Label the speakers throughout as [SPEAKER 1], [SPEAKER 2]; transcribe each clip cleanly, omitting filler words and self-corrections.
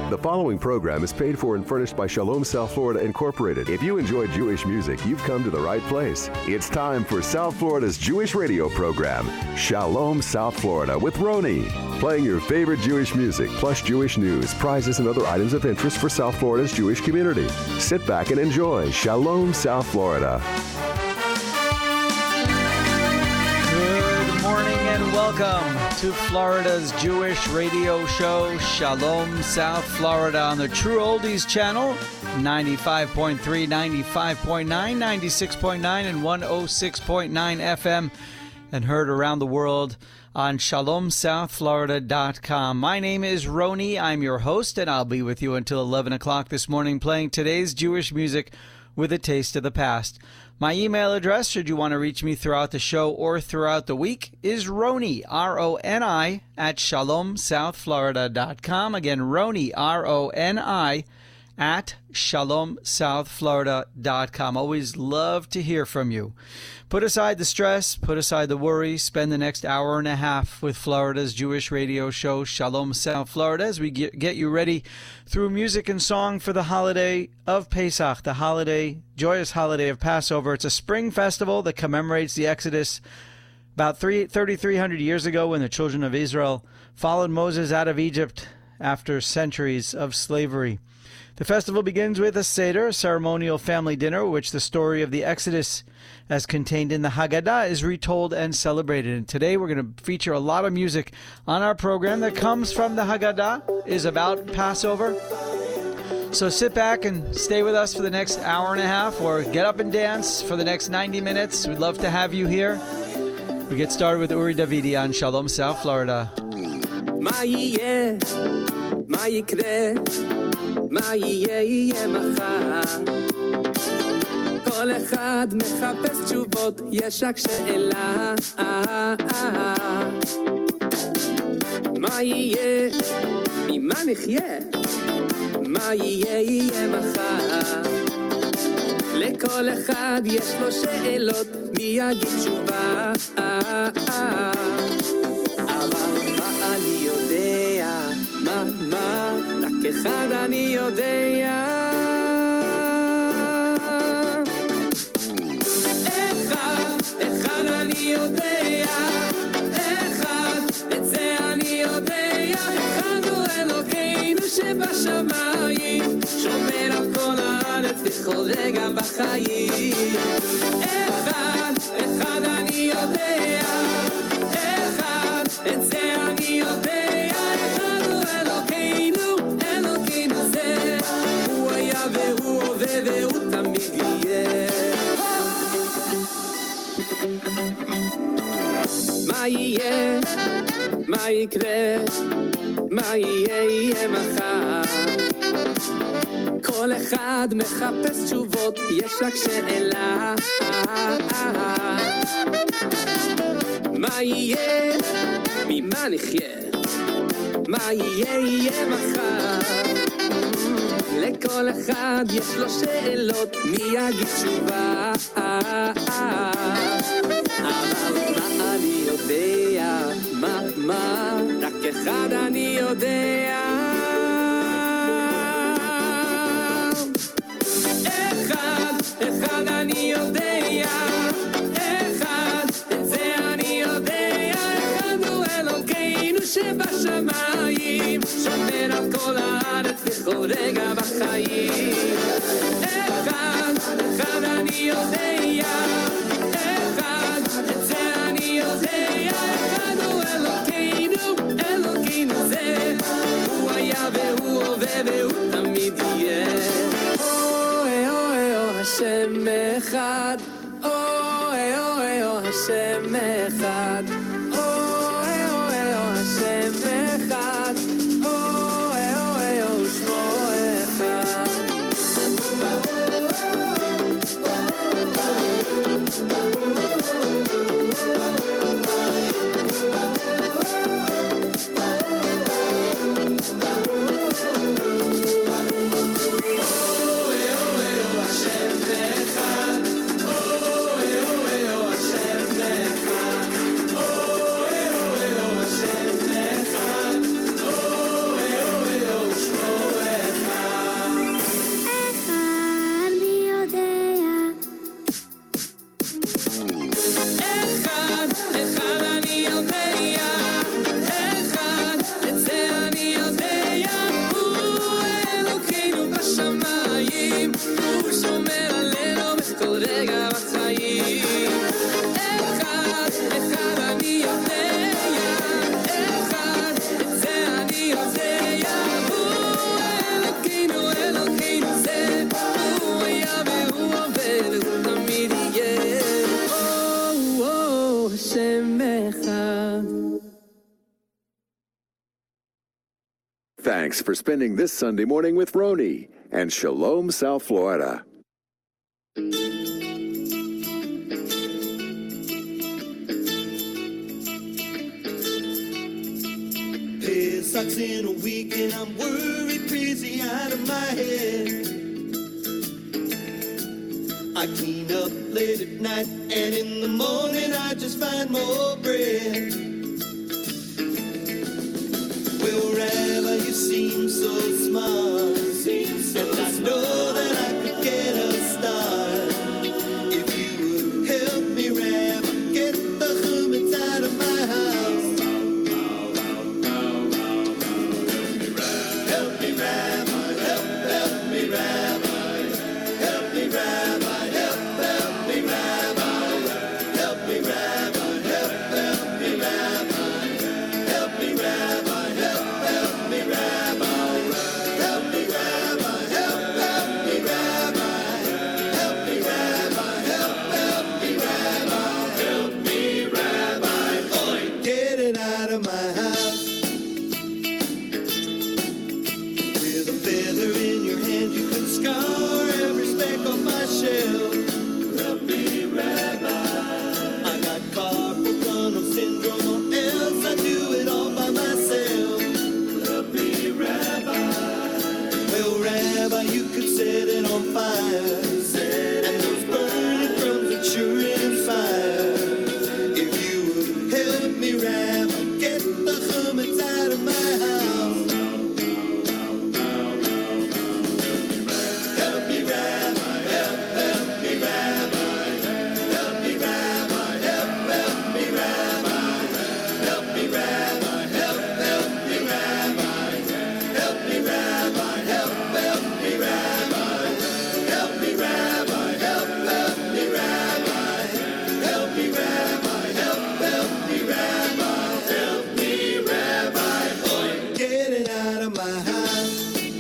[SPEAKER 1] The following program is paid for and furnished by Shalom South Florida Incorporated. If you enjoy Jewish music, you've come to the right place. It's time for South Florida's Jewish radio program, Shalom South Florida with Roni. Playing your favorite Jewish music, plus Jewish news, prizes, and other items of interest for South Florida's Jewish community. Sit back and enjoy Shalom South Florida.
[SPEAKER 2] Good morning and welcome to Florida's Jewish radio show, Shalom South Florida, on the True Oldies channel, 95.3, 95.9, 96.9, and 106.9 FM, and heard around the world on shalomsouthflorida.com. My name is Roni. I'm your host, and I'll be with you until 11 o'clock this morning, playing today's Jewish music with a taste of the past. My email address, should you want to reach me throughout the show or throughout the week, is Roni, R-O-N-I, at shalomsouthflorida.com. Again, Roni, R-O-N-I, at shalomsouthflorida.com. Always love to hear from you. Put aside the stress, put aside the worry, spend the next hour and a half with Florida's Jewish radio show, Shalom South Florida, as we get you ready through music and song for the holiday of Pesach, the joyous holiday of Passover. It's a spring festival that commemorates the Exodus about 3,300 years ago, when the children of Israel followed Moses out of Egypt after centuries of slavery. The festival begins with a Seder, a ceremonial family dinner, which the story of the Exodus, as contained in the Haggadah, is retold and celebrated. And today we're going to feature a lot of music on our program that comes from the Haggadah, is about Passover. So sit back and stay with us for the next hour and a half, or get up and dance for the next 90 minutes. We'd love to have you here. We get started with Uri Davidi on Shalom South Florida.
[SPEAKER 3] מה יהיה, מה יקרה, מה יהיה מחר. כל אחד מחפש תשובות, יש רק שאלה. מה יהיה, ממה נחיה, מה יהיה מחר. לכל אחד יש לו שאלות, מי יגיד תשובה. אני יודע, מה, רק אחד אני יודע. אחד אני יודע, את זה אני יודע. אחד הוא אלוקינו שבשמיים, שומר על כל הארץ בכל רגע בחיים. אחד אני יודע, את זה אני יודע. אחד הוא אלוקינו זה, הוא היה והוא הווה והוא תמיד יהיה. מה יהיה, מה יקרה, מה יהיה מחר. כל אחד מחפש תשובות, יש רק שאלה. מה יהיה, ממה נחיה, מה יהיה מחר. לכל אחד יש לו שאלות, מי יגיד תשובה. אבל מה אני יודע, מה, רק אחד אני יודע. אחד אני יודע, את זה אני יודע. אחד הוא אלוקינו שבשמיים, שומר על כל הארץ בכל רגע בחיים. אחד אני יודע, את זה אני יודע. אחד הוא אלוקינו זה, הוא היה והוא הווה והוא תמיד יהיה. השם אחד, השם אחד, השם אחד, ושמו אחד.
[SPEAKER 1] Thanks for spending this Sunday morning with Roni and Shalom, South Florida.
[SPEAKER 4] Pesach's in a week and I'm worried crazy out of my head. I clean up late at night and in the morning I just find more bread. Well, Rabbi, you seem so smart, and I know that I could get a start. If you would help me, Rabbi, get the chametz out of my house. Help me, Rabbi, help me, Rabbi. Help me, Rabbi, help me, Rabbi. Help me, Rabbi, help me, Rabbi. Help me, Rabbi, help me, Rabbi. Help me, Rabbi, help me, Rabbi. Help me, Rabbi, help me, Rabbi. Help me, Rabbi. Oi, get it out of my house. With a feather in your hand, you can scar every speck on my shell. Help me, Rabbi. I got carpal tunnel syndrome, or else I do it all by myself. Help me, Rabbi. Well, Rabbi, you could set it on fire, and those burning crumbs would sure inspire. If you would help me, Rabbi, get the chametz out of my house. Help me, Rabbi, help me, Rabbi. Help me, Rabbi, help me, Rabbi. Help me, Rabbi, help me, Rabbi. Help me, Rabbi, help me, Rabbi. Help me, Rabbi, help me, Rabbi. Help me, Rabbi, help me, Rabbi. Help me, Rabbi. Oi, get it out of my house.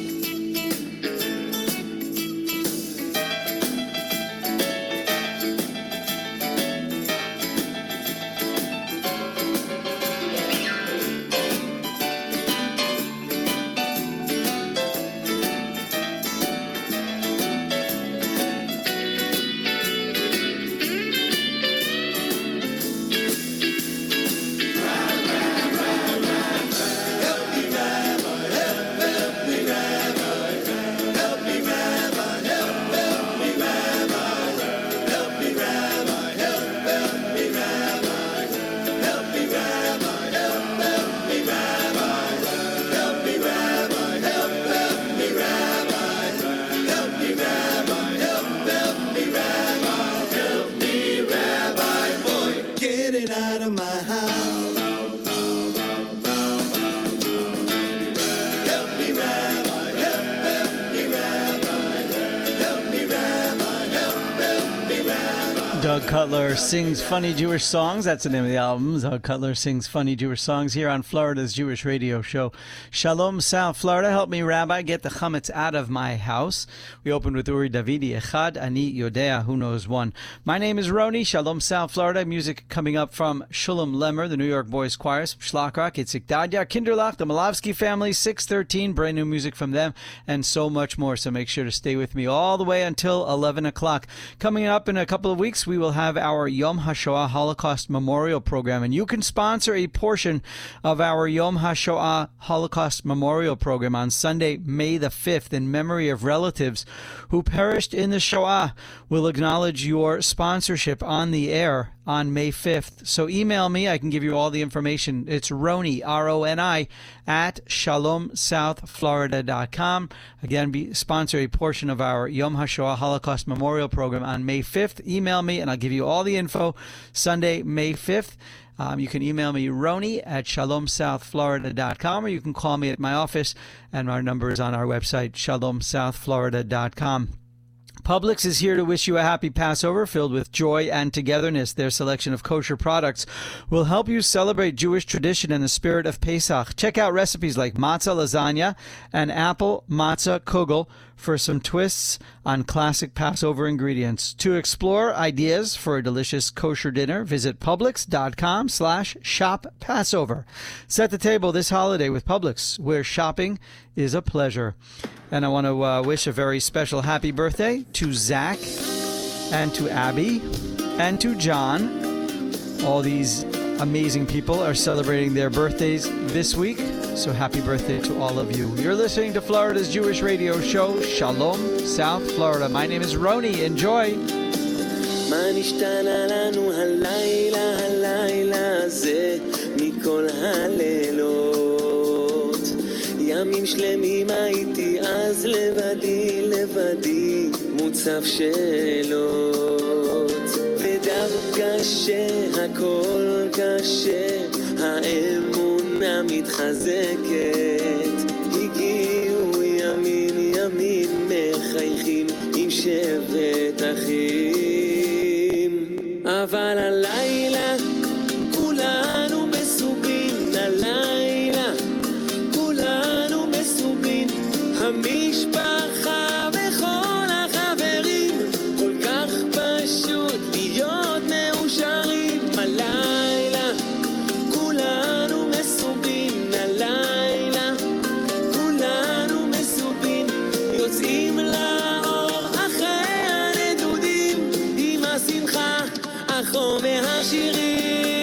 [SPEAKER 4] Get it out of my house. Help me, Rabbi, help me, Rabbi. Help me, Rabbi, help me, Rabbi.
[SPEAKER 2] Doug Cutler sings funny Jewish songs. That's the name of the album. Doug Cutler sings funny Jewish songs here on Florida's Jewish radio show. Shalom, South Florida. Help me, Rabbi, get the chametz out of my house. We opened with Uri Davidi, Echad Ani Yodea, who knows one. My name is Roni. Shalom, South Florida. Music coming up from Shulam Lemmer, the New York Boys Choir, Shlakrak, Itzik Dadya, Kinderlach, the Malavsky family, 613, brand new music from them, and so much more. So make sure to stay with me all the way until 11 o'clock. Coming up in a couple of weeks, we will have our Yom HaShoah Holocaust Memorial Program, and you can sponsor a portion of our Yom HaShoah Holocaust Memorial Program on Sunday, May the 5th, in memory of relatives who perished in the Shoah. We'll acknowledge your sponsorship on the air on May 5th. So email me. I can give you all the information. It's Roni, R-O-N-I, at shalomsouthflorida.com. Again, sponsor a portion of our Yom HaShoah Holocaust Memorial Program on May 5th. Email me, and I'll give you all the info Sunday, May 5th. You can email me, Roni, at shalomsouthflorida.com, or you can call me at my office, and our number is on our website, shalomsouthflorida.com. Publix is here to wish you a happy Passover filled with joy and togetherness. Their selection of kosher products will help you celebrate Jewish tradition and the spirit of Pesach. Check out recipes like matzah lasagna and apple matzah kugel for some twists on classic Passover ingredients. To explore ideas for a delicious kosher dinner, visit Publix.com/shoppassover. Set the table this holiday with Publix, where shopping is a pleasure. And I want to wish a very special happy birthday to Zach and to Abby and to John. All these amazing people are celebrating their birthdays this week. So happy birthday to all of you. You're listening to Florida's Jewish radio show, Shalom, South Florida. My name is Roni. Enjoy.
[SPEAKER 4] מה נשתנה לנו הלילה, הלילה הזה מכל הלילות? ימים שלמים הייתי אז לבדי, לבדי, מוצף שאלות. ודווקא שהכל קשה, האמונה מתחזקת. הגיעו ימים ימים מחייכים עם שבט אחים. אבל הלילה כולנו מסובין, הלילה כולנו מסובין, המשפחה וכל החברים, כל כך פשוט להיות מאושרים. הלילה כולנו מסובין, הלילה כולנו מסובין, יוצאים לאור אחרי הנדודים עם השמחה, החומר השירים.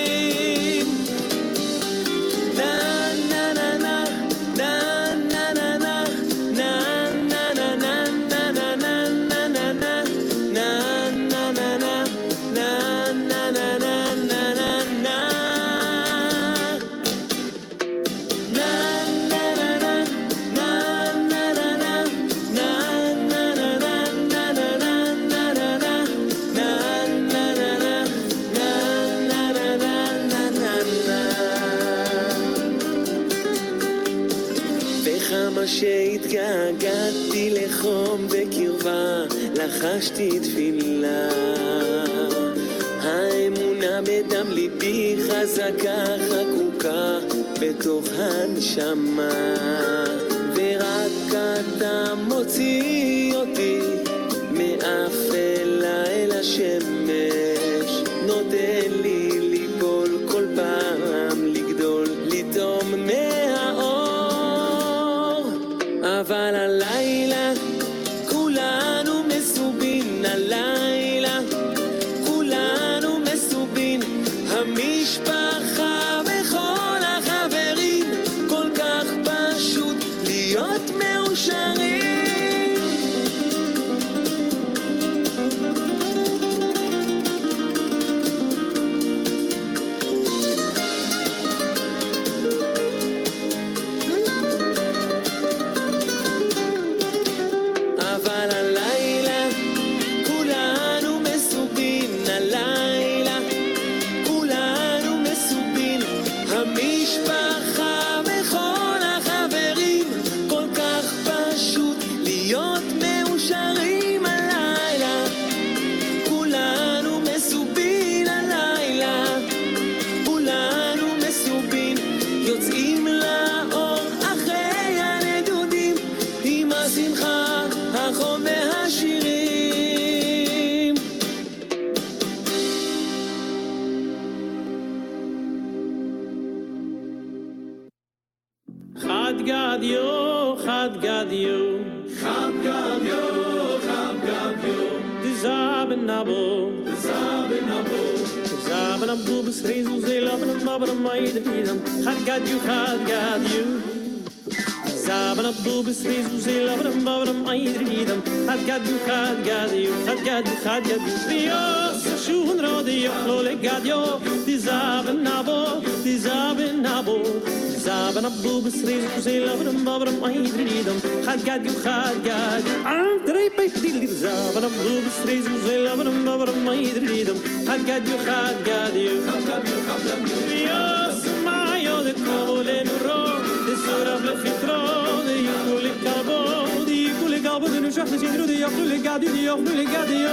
[SPEAKER 4] שהתגעגעתי לחום בקרבה, לחשתי תפילה. האמונה בדם ליבי חזקה, חקוקה בתוך הנשמה. ורק אתה מוציא אותי מאפלה אל השמש, נותן לי ליפול כל פעם, לגדול, לטום מהאור. אבל הלילה כולנו מסובין, הלילה כולנו מסובין, המשפחה וכל החברים, כל כך פשוט להיות מאושרים. יאכלו לגדי יאכלו לגדי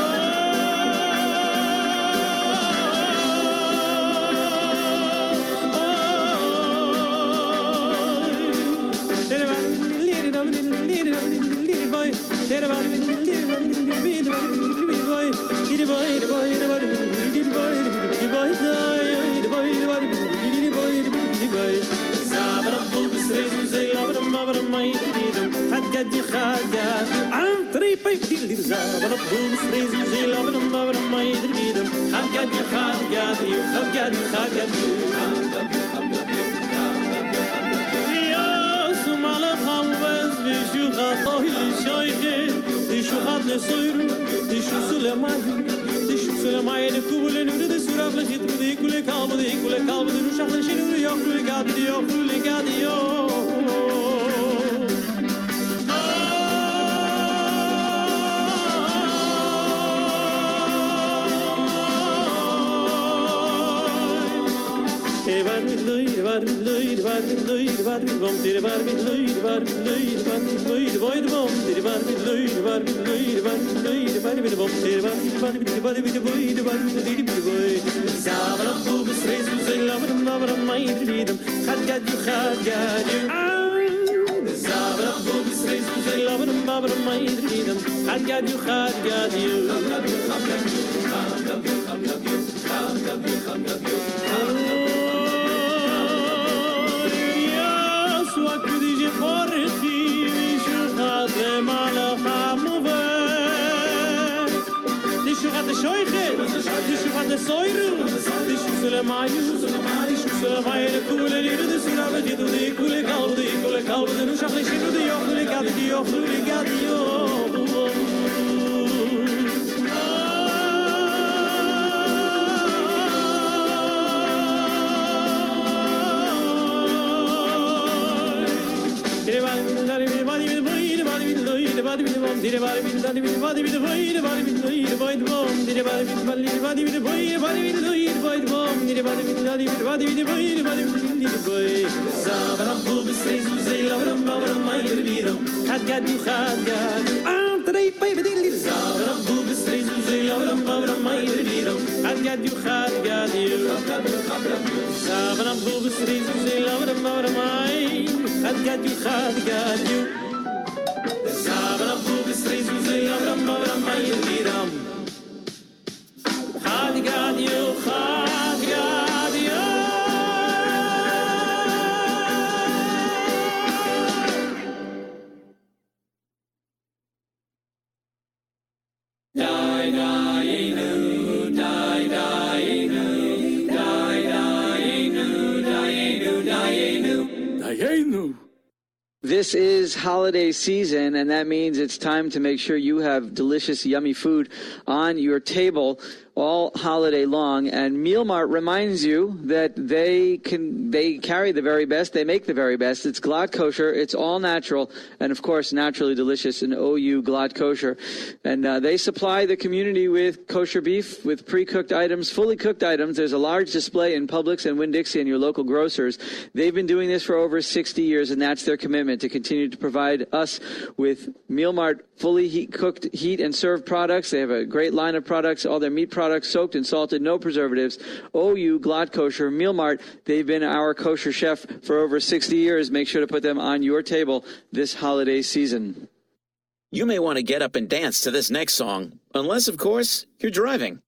[SPEAKER 2] This is holiday season, and that means it's time to make sure you have delicious, yummy food on your table all holiday long. And Meal Mart reminds you that they carry the very best. They make the very best. It's Glatt Kosher. It's all natural, and of course, naturally delicious in OU Glatt Kosher. And they supply the community with kosher beef, with pre-cooked items, fully cooked items. There's a large display in Publix and Winn-Dixie and your local grocers. They've been doing this for over 60 years, and that's their commitment, to continue to provide us with Meal Mart fully cooked, heat and served products. They have a great line of products, all their meat products soaked and salted, no preservatives. OU Glatt Kosher, Meal Mart. They've been our kosher chef for over 60 years. Make sure to put them on your table this holiday season.
[SPEAKER 5] You may want to get up and dance to this next song, unless, of course, you're driving.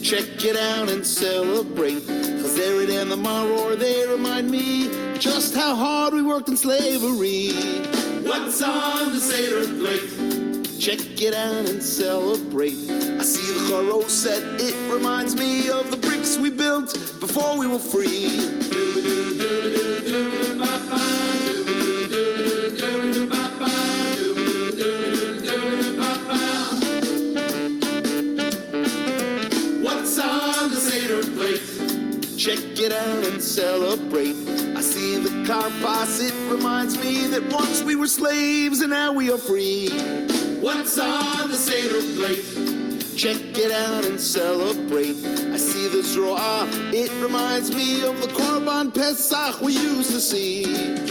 [SPEAKER 4] Check it out and celebrate, 'cause Erin and the Maror, they remind me just how hard we worked in slavery. What's on the Seder plate? Check it out and celebrate. I see the charo set, it reminds me of the bricks we built before we were free. What's on the Seder plate? Check it out and celebrate. I see the karpas, it reminds me that once we were slaves and now we are free. What's on the Seder plate? Check it out and celebrate. I see the zroa, it reminds me of the Korban Pesach we used to see.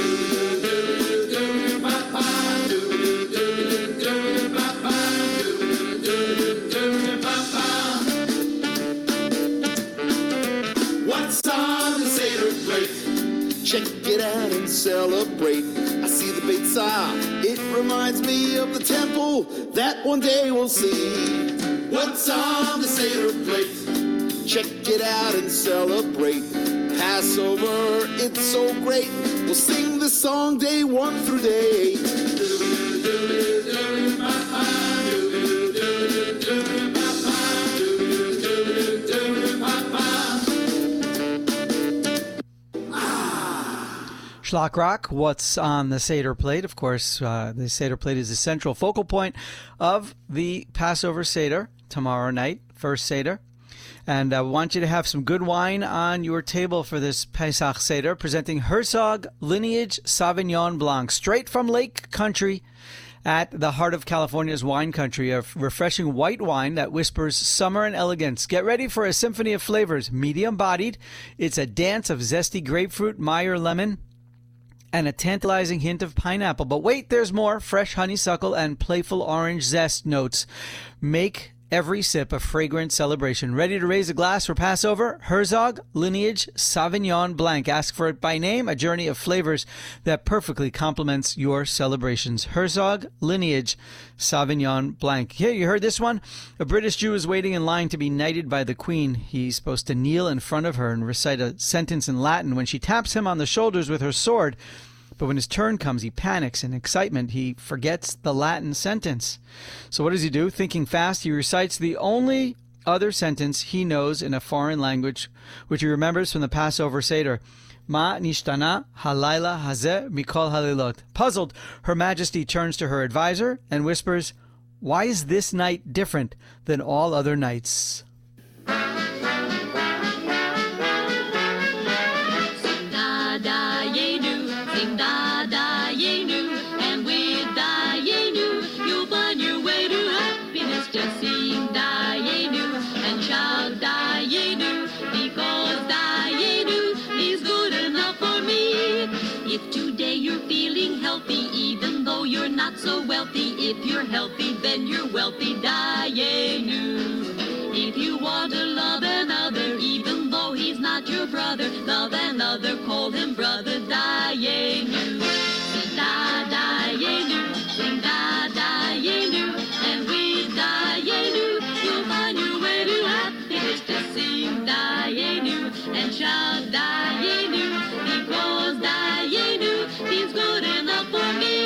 [SPEAKER 4] What's on the Seder plate? Check it out and celebrate. I see the Beitzah, it reminds me of the temple that one day we'll see. What's on the Seder plate? Check it out and celebrate. Passover, it's so great. We'll sing the song day 1 through day 8.
[SPEAKER 2] Schlock Rock, what's on the Seder plate? Of course, the Seder plate is the central focal point of the Passover Seder tomorrow night, first Seder. And I want you to have some good wine on your table for this Pesach Seder, presenting Herzog Lineage Sauvignon Blanc, straight from Lake Country at the heart of California's wine country, a refreshing white wine that whispers summer and elegance. Get ready for a symphony of flavors, medium-bodied. It's a dance of zesty grapefruit, Meyer lemon, and a tantalizing hint of pineapple. But wait, there's more. Fresh honeysuckle and playful orange zest notes make every sip a fragrant celebration. Ready to raise a glass for Passover? Herzog Lineage Sauvignon Blanc. Ask for it by name, a journey of flavors that perfectly complements your celebrations. Herzog Lineage Sauvignon Blanc. Yeah, you heard this one? A British Jew is waiting in line to be knighted by the Queen. He's supposed to kneel in front of her and recite a sentence in Latin. When she taps him on the shoulders with her sword, but when his turn comes, he panics. In excitement, he forgets the Latin sentence. So what does he do? Thinking fast, he recites the only other sentence he knows in a foreign language, which he remembers from the Passover Seder. Ma nishtana halayla hazeh mikol halilot. Puzzled, Her Majesty turns to her advisor and whispers, "Why is this night different than all other nights?"
[SPEAKER 6] So wealthy, if you're healthy, then you're wealthy, Dayenu. If you want to love another, even though he's not your brother, love another, call him brother, Dayenu. Sing da, Dayenu, sing da, Dayenu, and with Dayenu, you'll find your way to happiness. Just sing Dayenu and shout Dayenu, because Dayenu is good enough for me.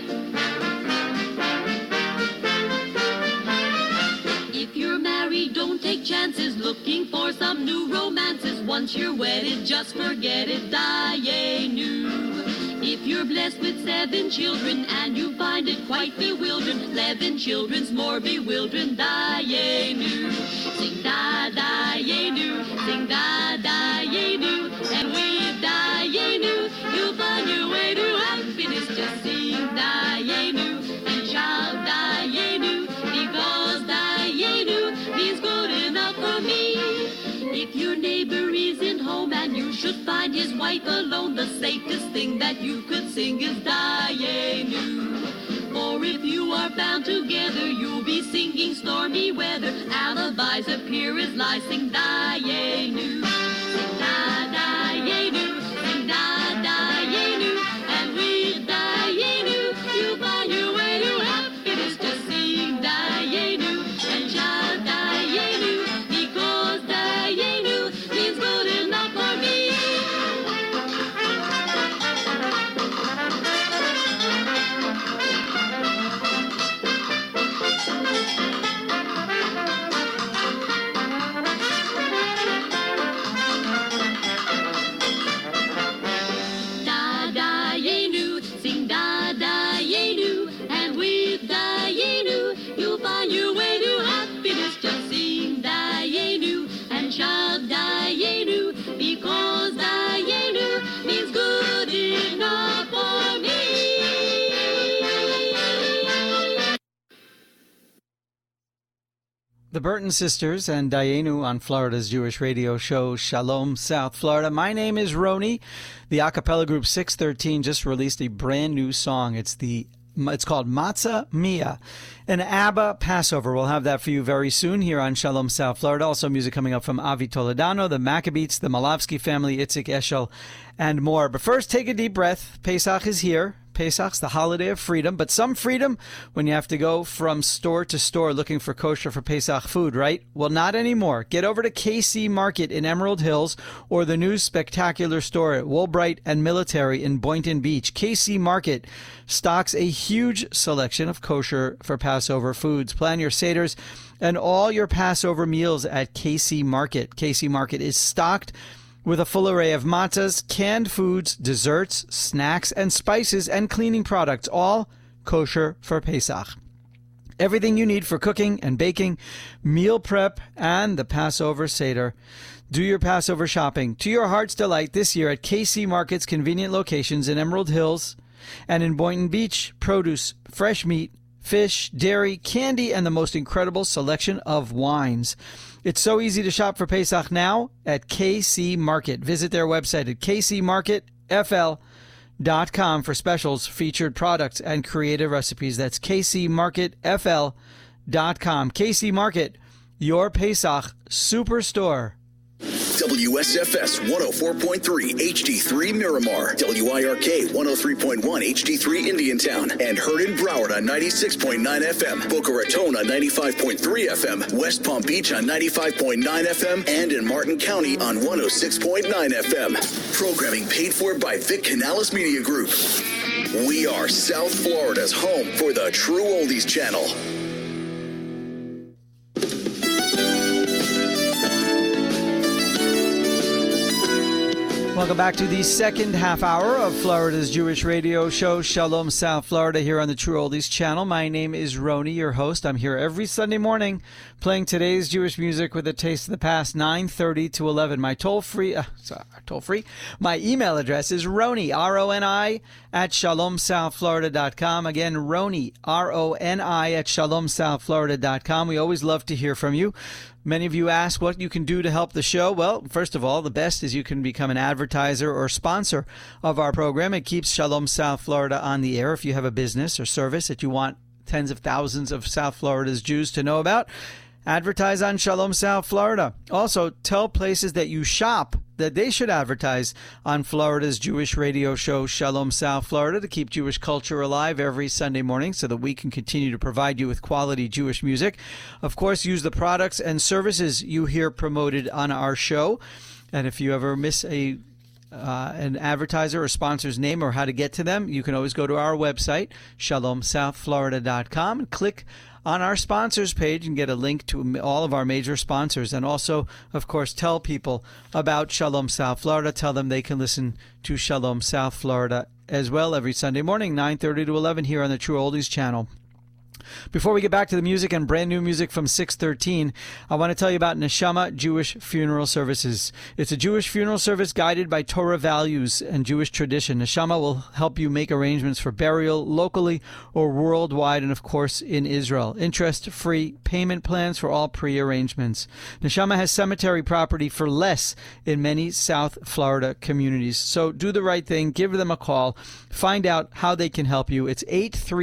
[SPEAKER 6] Don't take chances looking for some new romances. Once you're wedded, just forget it, Dayenu. If you're blessed with 7 children and you find it quite bewildering, 11 children's more bewildering, Dayenu. Sing da, Dayenu, sing da, Dayenu, and with Dayenu, you'll find your way to happiness. Just sing Dayenu and shout Dayenu, because Dayenu is good enough for me. If your neighbor isn't home and you should find his wife alone, the safest thing that you could sing is Dayenu. For if you are bound together, you'll be singing stormy weather. Alibis appear as lies, sing Dayenu. Sing da, Dayenu, sing da, Dayenu, and with Dayenu, you find your way to happiness. Just sing Dayenu and shout Dayenu, because Da-da-yenu, sing da-da-yenu, and with da-yenu, you'll find your way to happiness. Just sing da-yenu and shout da-yenu, because da-yenu means good enough for me.
[SPEAKER 2] The Burton Sisters and Dayenu on Florida's Jewish radio show Shalom South Florida. My name is Roni. The a cappella group 613 just released a brand new song. It's called Matzah Mia, an ABBA Passover. We'll have that for you very soon here on Shalom South Florida. Also music coming up from Avi Toledano, the Maccabees, the Malavsky family, Itzik Eshel, and more. But first, take a deep breath. Pesach is here. Pesach's the holiday of freedom, but some freedom when you have to go from store to store looking for kosher for Pesach food, right? Well, not anymore. Get over to KC Market in Emerald Hills or the new spectacular store at Woolbright and Military in Boynton Beach. KC Market stocks a huge selection of kosher for Passover foods. Plan your seders and all your Passover meals at KC Market. KC Market is stocked with a full array of matzahs, canned foods, desserts, snacks, and spices, and cleaning products, all kosher for Pesach. Everything you need for cooking and baking, meal prep, and the Passover Seder. Do your Passover shopping to your heart's delight this year at KC Market's convenient locations in Emerald Hills and in Boynton Beach. Produce, fresh meat, fish, dairy, candy, and the most incredible selection of wines. It's so easy to shop for Pesach now at KC Market. Visit their website at kcmarketfl.com for specials, featured products, and creative recipes. That's kcmarketfl.com. KC Market, your Pesach superstore.
[SPEAKER 7] WSFS 104.3 HD3 Miramar, WIRK 103.1 HD3 Indiantown, and heard in Broward on 96.9 FM, Boca Raton on 95.3 FM, West Palm Beach on 95.9 FM, and in Martin County on 106.9 FM. Programming paid for by Vic Canales Media Group. We are South Florida's home for the True Oldies Channel.
[SPEAKER 2] Welcome back to the second half hour of Florida's Jewish radio show, Shalom South Florida, here on the True Oldies channel. My name is Roni, your host. I'm here every Sunday morning playing today's Jewish music with a taste of the past, 9:30 to 11. My toll-free, my email address is Roni, R-O-N-I, at shalomsouthflorida.com. Again, Roni, R-O-N-I, at shalomsouthflorida.com. We always love to hear from you. Many of you ask what you can do to help the show. Well, first of all, the best is you can become an advertiser or sponsor of our program. It keeps Shalom South Florida on the air. If you have a business or service that you want tens of thousands of South Florida's Jews to know about, advertise on Shalom South Florida. Also, tell places that you shop that they should advertise on Florida's Jewish radio show, Shalom South Florida, to keep Jewish culture alive every Sunday morning so that we can continue to provide you with quality Jewish music. Of course, use the products and services you hear promoted on our show. And if you ever miss an advertiser or sponsor's name or how to get to them, you can always go to our website, shalomsouthflorida.com, and click on our sponsors page and get a link to all of our major sponsors. And also, of course, tell people about Shalom South Florida. Tell them they can listen to Shalom South Florida as well every Sunday morning, 9:30 to 11 here on the True Oldies channel. Before we get back to the music and brand new music from 613, I want to tell you about Neshama Jewish Funeral Services. It's a Jewish funeral service guided by Torah values and Jewish tradition. Neshama will help you make arrangements for burial locally or worldwide, and of course in Israel. Interest-free payment plans for all pre-arrangements. Neshama has cemetery property for less in many South Florida communities. So do the right thing. Give them a call. Find out how they can help you. It's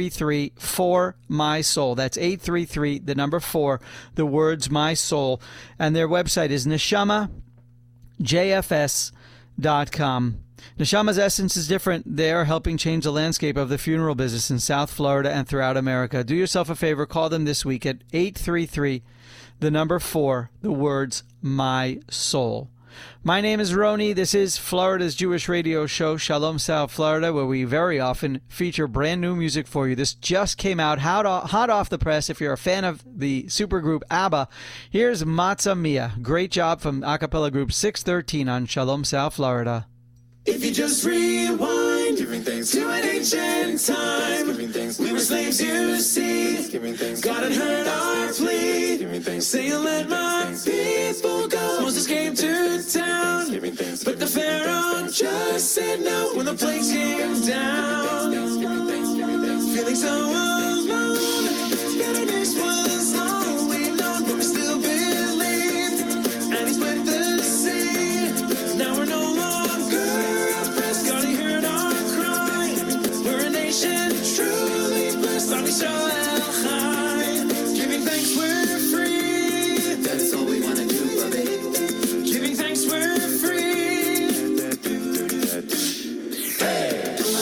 [SPEAKER 2] 833-4MY-SOUL. That's 833, the number 4, the words my soul. And their website is neshamajfs.com. Neshama's essence is different. They are helping change the landscape of the funeral business in South Florida and throughout America. Do yourself a favor. Call them this week at 833, the number 4, the words my soul. My name is Roni. This is Florida's Jewish radio show, Shalom South Florida, where we very often feature brand new music for you. This just came out hot off the press. If you're a fan of the supergroup ABBA, here's Matzah Mia. Great job from a cappella group 613 on Shalom South Florida.
[SPEAKER 3] If you just rewind to an ancient time, we were slaves, you see. God had heard our plea, saying, let my people go. Moses came to town, but the Pharaoh just said no when the plagues came down. Feeling so alone, bitterness was all we known, but we still believed, and he split the sea. Now we're no longer oppressed. God, he heard our cry. We're a nation truly blessed. On Yisrael Chai, giving thanks we're free. That's all we want to do, baby. Giving thanks we're free. Hey.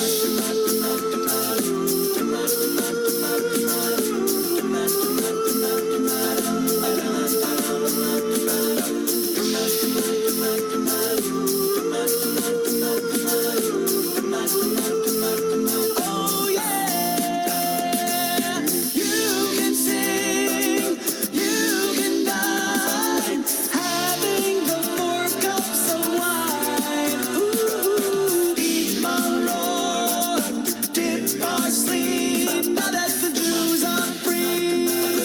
[SPEAKER 3] Oh yeah, you can sing, you can dine, having the 4 cups of wine. Ooh, eat my Lord, dip our sleep. Now that the Jews are free.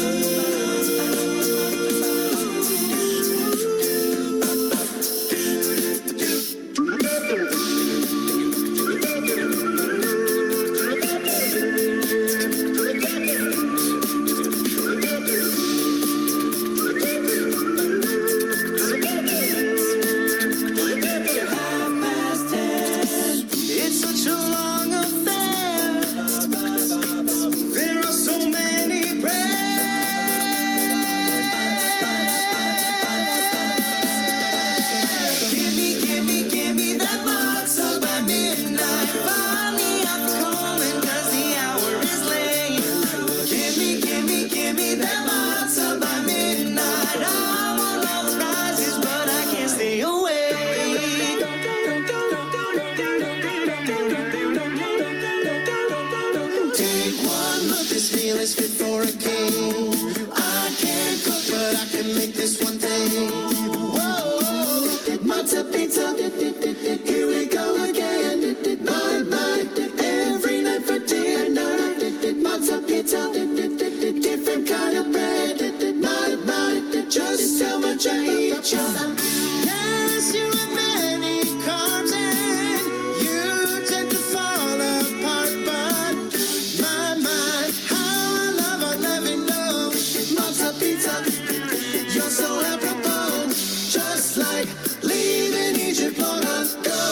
[SPEAKER 3] It's such a long affair. There are so many prayers. Give me that matzah by midnight. Finally I'm calling 'cause the hour is late. Give me that matzah by midnight. I want all the prizes, but I can't stay away. Take one look, this meal is fit for a king. I can't cook, but I can make this one thing. Whoa, matzah pizza, here we go again. My, every night for dinner. Matzah pizza, different kind of bread. My, just how much I eat ya. Yes, you have many carbs and you tend to fall apart, but my, how I love it, no. Matzah pizza, you're so apropos, just like leaving Egypt long ago.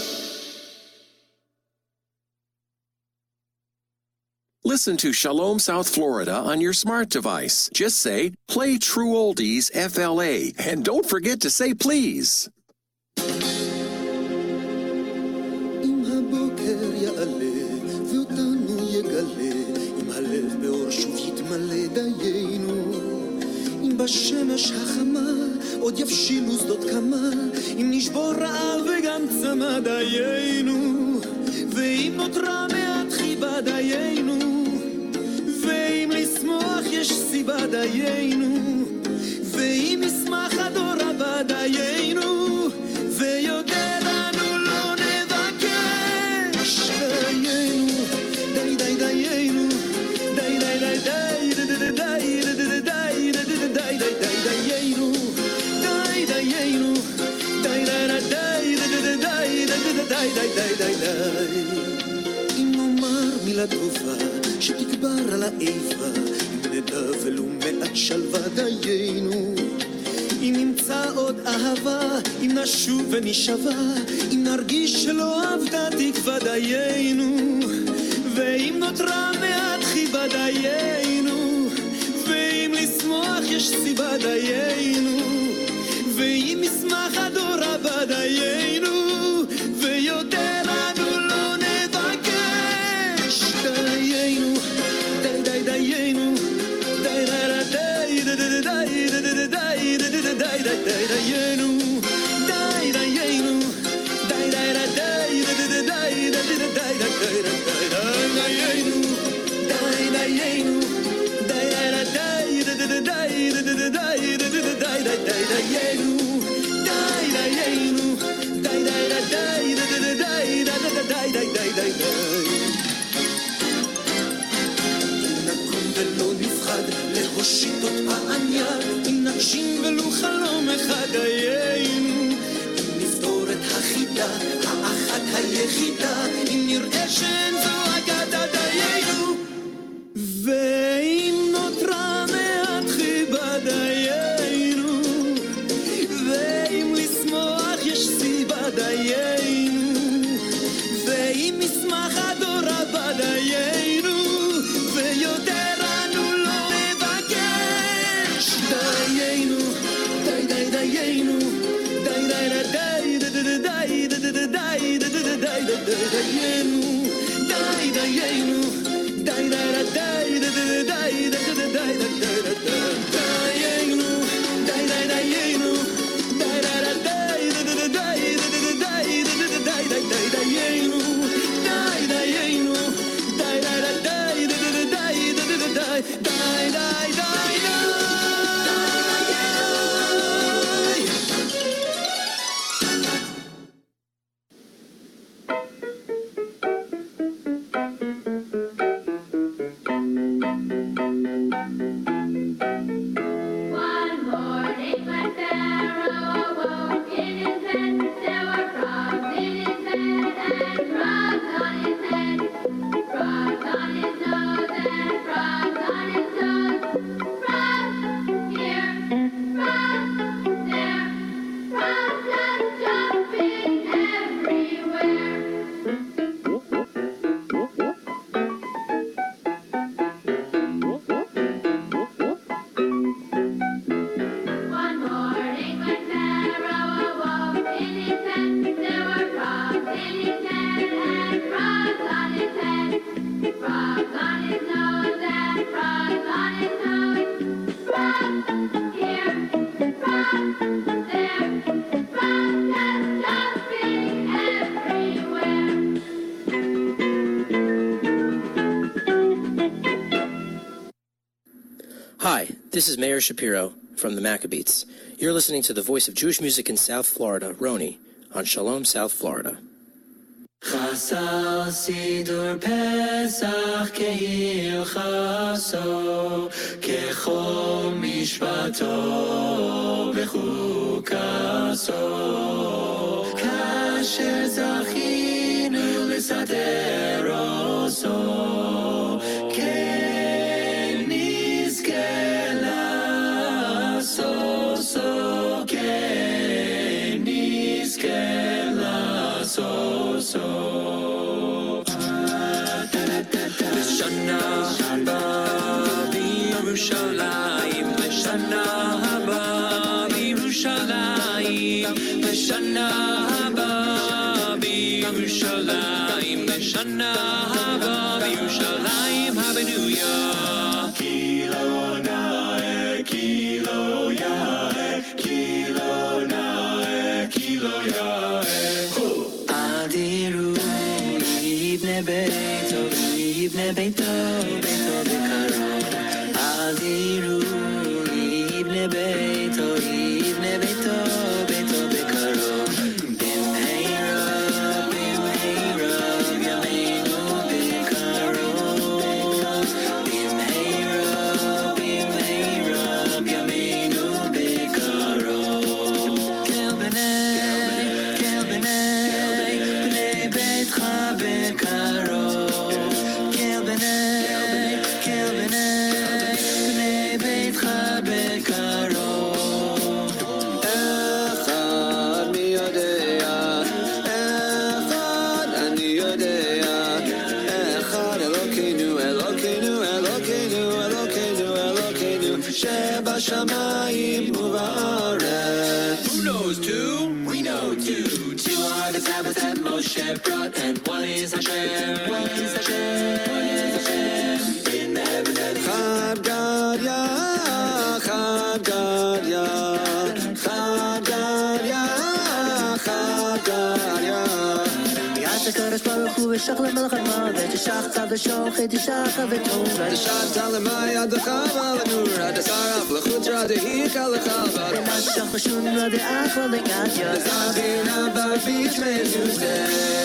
[SPEAKER 8] Listen to Shalom South Florida on your smart device. Just say, play True Oldies FLA, and don't forget to say please.
[SPEAKER 4] אם הבוקר יעלה ואותנו יגלה, אם הלב באור שוב יתמלא דיינו, אם בשמש החמה עוד יבשילו שדות כמה, אם נשבור רעב וגם צמא דיינו, ואם נותרה מעט חיבה דיינו, ואם לשמוח יש סיבה דיינו, ואם ישמח הדור הבא דיינו, ויודה לנו לא נבקש דיינו, די די דיינו, די די די די די די די די די דיינו, די דיינו, די די די די. אם נאמר מילה טובה שתגבר על האיבה, אם נדע ולו מעט שלווה דיינו, אם נמצא עוד אהבה, אם נשוב ונשבה, אם נרגיש שלא עבדה תקווה דיינו, ואם נותרה מעט חיבה דיינו, ואם לשמוח יש סיבה דיינו, ואם ישמח הדור הבא דיינו, ויודה לנו לא נבקש דיינו, די די דיינו, די די די די די די די די די די די דיינו, די נקום ולא נפחד להושיט עוד פעם יד, אם נגשים ולו חלום אחד דיינו, אם נפתור את החידה האחת היחידה, אם נראה שאין זו אגדה דיינו, ואם נותרה מעט חיבה דיינו, ואם לשמוח יש סיבה דיינו, ואם נשמח הדור הבא דיינו, ויותר אנו לא נבקש דיינו, די די דיינו, די די די די די די די די דיינו, די דיינו, די די די די די דיינו, די די דיינו,
[SPEAKER 9] Hi, this is Mayor Shapiro from the Maccabeats. You're listening to the voice of Jewish music in South Florida, Roni, on Shalom, South Florida.
[SPEAKER 4] חסר סידור פסח כהלכסו, ככל משפטו וחוקסו, כאשר זכינו לסדר עושו, כן נזכה לעשו, כן נזכה לעשו. לשנה הבאה בירושלים, לשנה הבאה בירושלים, לשנה הבאה בירושלים, לשנה הבאה בירושלים הבנויה. כי לא נאה, כי לא יאה, כי לא נאה, כי לא יאה. אדירו יבנה ביתו, יבנה ביתו, ביתו בקרוב. אדירו יבנה ביתו, יבנה ביתו, ביתו בקרוב. במהרה, במהרה, ימינו בקרוב. במהרה, במהרה, ימינו בקרוב. כל בני ביתך בקרוב. כל בני ביתך בקרוב. אחד מי יודע, אחד אני יודע, אחד אלוקינו, אלוקינו, אלוקינו, אלוקינו, אלוקינו, שבשמיים ובארץ. Who knows two? We know two. Two are the tablets that Moshe brought, and one is Hashem. One is Hashem. One is Hashem. In the heavens. Chad Gadya, Chad Gadya, Chad Gadya, Chad Gadya. Yat HaKadosh Baruch Hu
[SPEAKER 10] ושח למלחמה ותשח ושוך תשח ותורה
[SPEAKER 3] תשעת למאי עד החמה לנור עד השרף לחודרה דהיקה לחבר
[SPEAKER 10] ונשח ושונרה דאחלה לגדיה
[SPEAKER 3] לזרדינה ברביץ' מזוזה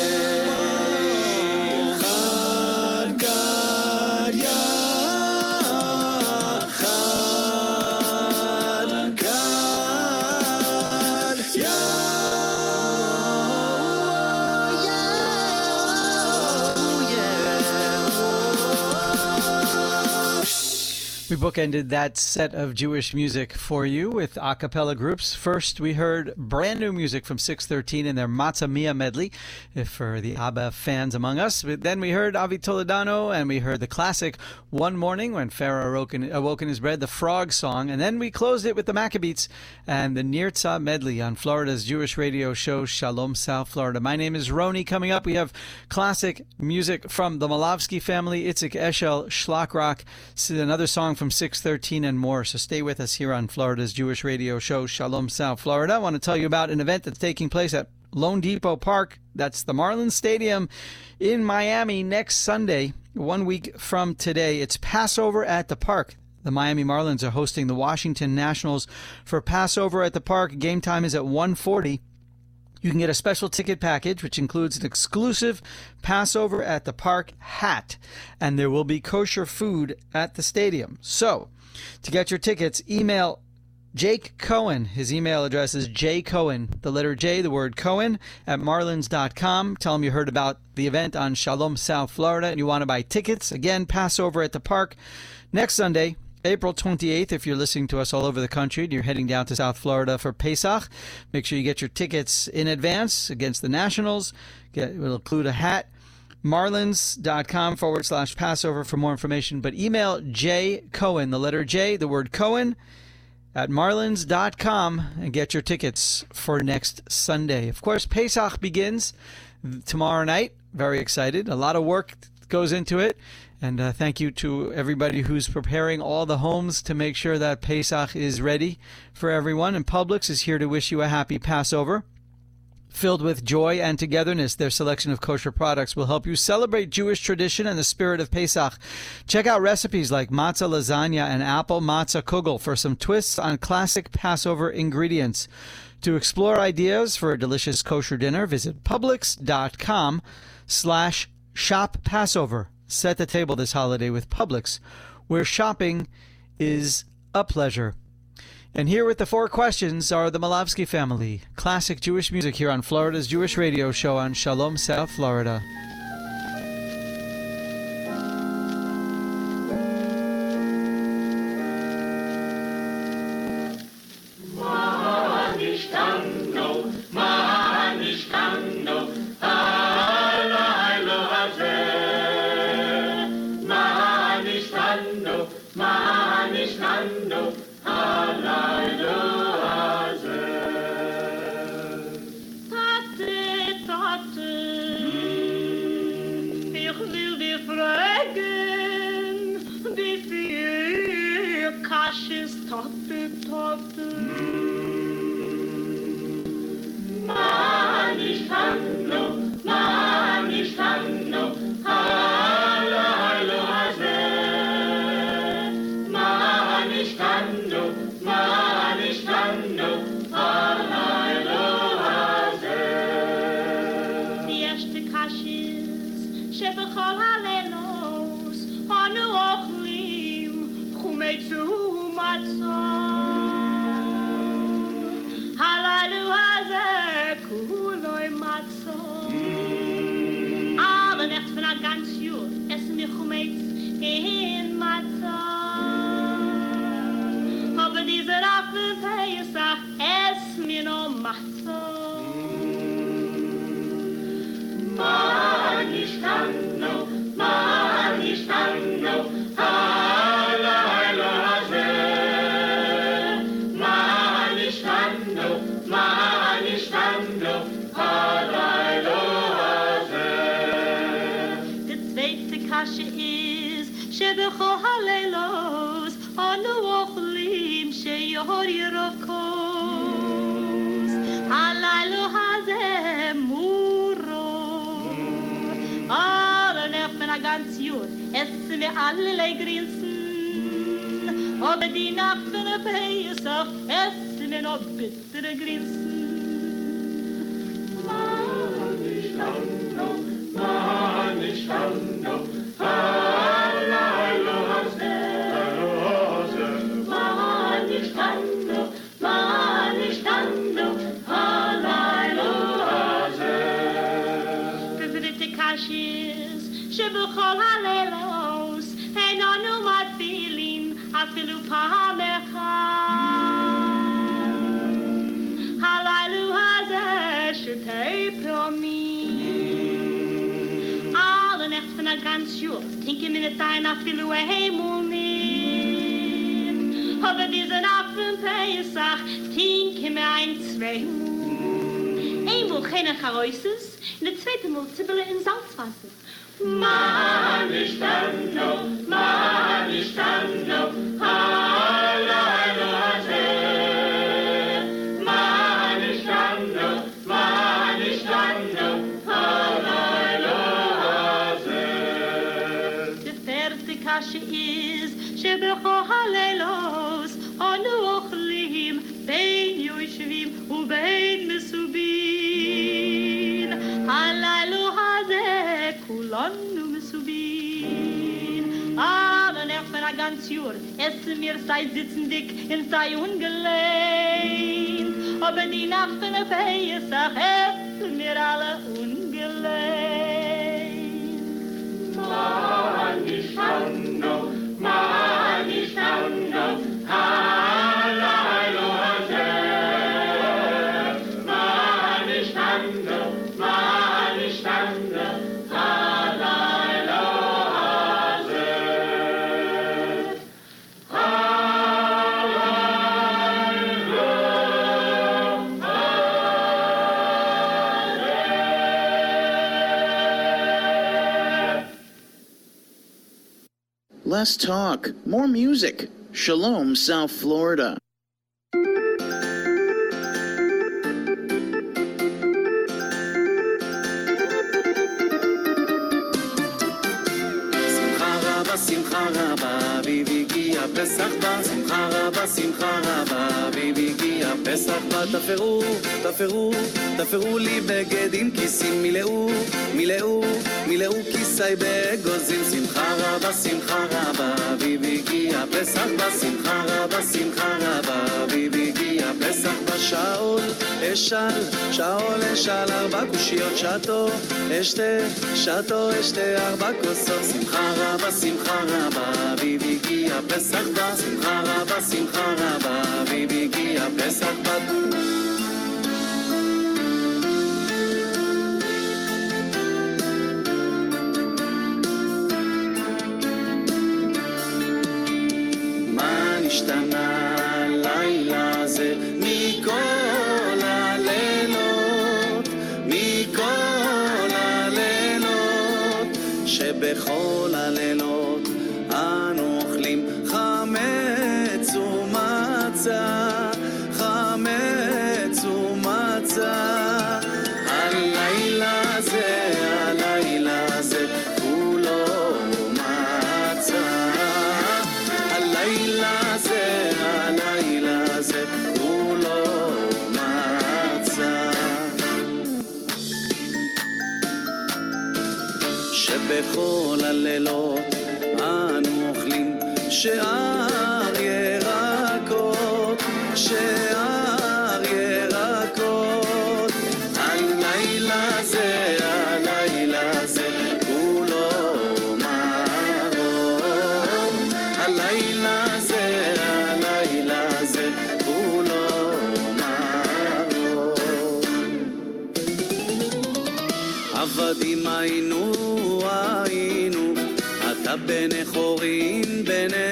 [SPEAKER 2] We bookended that set of Jewish music for you with a cappella groups. First, we heard brand new music from 613 in their Matzah Mia medley, for the ABBA fans among us. But then we heard Avi Toledano, and we heard the classic One Morning When Pharaoh Awoke in His Bread, the Frog Song. And then we closed it with the Maccabeats and the Nirtza medley on Florida's Jewish radio show, Shalom South Florida. My name is Roni. Coming up, we have classic music from the Malavsky family, Itzik Eshel, Shlakrock, another song from 613 and more. So stay with us here on Florida's Jewish radio show, Shalom South Florida. I want to tell you about an event that's taking place at Lone Depot Park. That's the Marlins Stadium in Miami next Sunday, 1 week from today. It's Passover at the Park. The Miami Marlins are hosting the Washington Nationals for Passover at the Park. Game time is at 1:40. You can get a special ticket package, which includes an exclusive Passover at the Park hat, and there will be kosher food at the stadium. So, to get your tickets, email Jake Cohen. His email address is jcohen, the letter J, the word Cohen, at marlins.com. Tell him you heard about the event on Shalom South Florida and you want to buy tickets. Again, Passover at the Park next Sunday, April 28th, if you're listening to us all over the country and you're heading down to South Florida for Pesach, make sure you get your tickets in advance against the Nationals. It'll include a hat. Marlins.com/Passover for more information. But email J Cohen, the letter J, the word Cohen, at marlins.com and get your tickets for next Sunday. Of course, Pesach begins tomorrow night. Very excited. A lot of work goes into it. And thank you to everybody who's preparing all the homes to make sure that Pesach is ready for everyone. And Publix is here to wish you a happy Passover. Filled with joy and togetherness, their selection of kosher products will help you celebrate Jewish tradition and the spirit of Pesach. Check out recipes like matzah lasagna and apple matzah kugel for some twists on classic Passover ingredients. To explore ideas for a delicious kosher dinner, visit Publix.com/shop Passover. Set the table this holiday with Publix, where shopping is a pleasure. And here with the 4 questions are the Malavsky family. Classic Jewish music here on Florida's Jewish radio show on Shalom South Florida.
[SPEAKER 11] ganz Jahr, essen wir allerlei Grinsen. Aber die Nacht von der Pesach essen wir noch bittere Grinsen. Man ist Ando, Halleluja, man ist Ando, Halleluja. The dritte Kashis, Shebechol Halelos, and on my feeling, I feel Pamecha. Hallelujah, Shetei Promi. Alle Nacht von der ganz Jahr, tinke mir nicht ein, I feel away, hey, Mulmin. Aber diese Nacht von Pesach, tinke mir ein, zweimal. Einmal keine Charoises, in der zweite Mal Zibbele in Salzwasser. Man ist Ando, Halleluja. Man ist Ando, Halleluja. Die vierte Kasche ist, Shebecho Hallelos, Anu Ochlim, Bein Yoshvim, Ubein Mesubin. Halleluja, Kulanu Mesubin. Alle Nacht von der ganz Jahr, essen wir sei sitzen dick und sei ungelehnt. Aber die Nacht von der Pesach essen wir alle ungelehnt. Man ist Ando, Halleluja. Man ist Ando,
[SPEAKER 5] Less talk, more music. Shalom, South Florida.
[SPEAKER 4] Simcha Rabba, Vivigia Pesach Ba, Simcha Rabba, Vivigia Pesach Ba, תפרו לי בגדים, כיסים מילאו כיסי בגוזים, שמחה רבה, ויגיע פסח בה, שמחה רבה, ויגיע פסח בה, שאול אשל 4 קושיות, שתו אשתה 4 כוסות, שמחה רבה, ויגיע פסח בה, שמחה רבה, ויגיע פסח בה. השתנה לילה זה מכל הלילות, שבכל הלילות אנו אוכלים חמץ ומצה, הלילה זה כולו מצה, הלילה זה כולו מצה, שבכל הלילות אנו אוכלים שאר ירקות, הלילה זה כולו מרור, הלילה זה כולו מרור. עבדים היינו, אתה בני חורים,